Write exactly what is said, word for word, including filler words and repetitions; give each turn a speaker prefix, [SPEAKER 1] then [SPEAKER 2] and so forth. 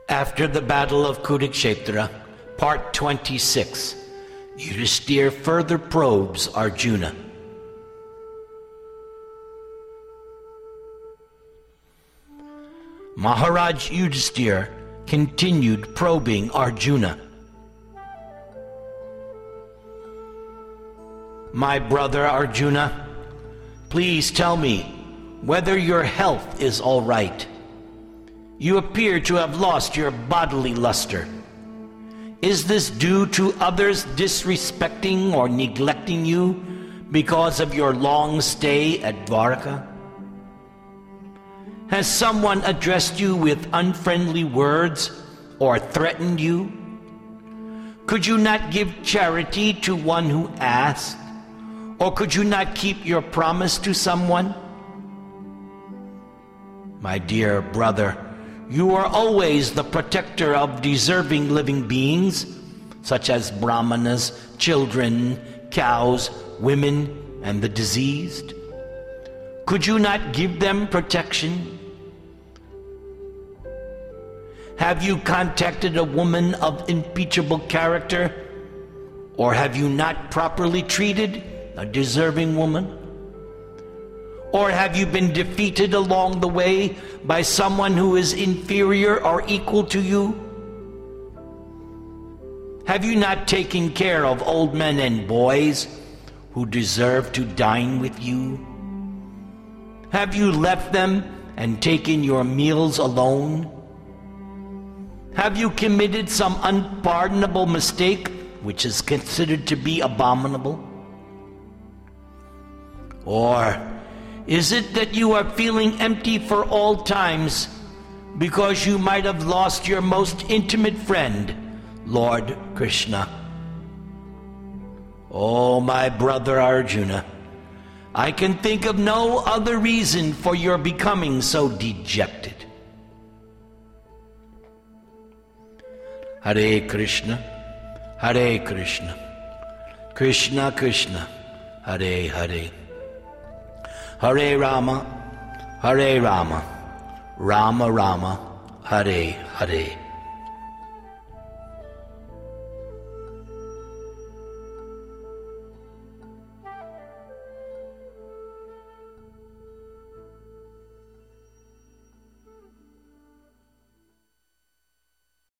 [SPEAKER 1] After the Battle of Kurukshetra, Part twenty-six, Yudhishthira further probes Arjuna. Maharaj Yudhishthira continued probing Arjuna. My brother Arjuna, please tell me whether your health is all right. You appear to have lost your bodily luster. Is this due to others disrespecting or neglecting you because of your long stay at Dwarka? Has someone addressed you with unfriendly words or threatened you? Could you not give charity to one who asked? Or could you not keep your promise to someone? My dear brother, you are always the protector of deserving living beings, such as brahmanas, children, cows, women, and the diseased. Could you not give them protection? Have you contacted a woman of impeachable character, or have you not properly treated a deserving woman? Or have you been defeated along the way by someone who is inferior or equal to you? Have you not taken care of old men and boys who deserve to dine with you? Have you left them and taken your meals alone? Have you committed some unpardonable mistake which is considered to be abominable? Or is it that you are feeling empty for all times because you might have lost your most intimate friend, Lord Krishna? Oh, my brother Arjuna, I can think of no other reason for your becoming so dejected. Hare Krishna, Hare Krishna, Krishna Krishna, Hare Hare. Hare Rama, Hare Rama, Rama Rama, Hare Hare.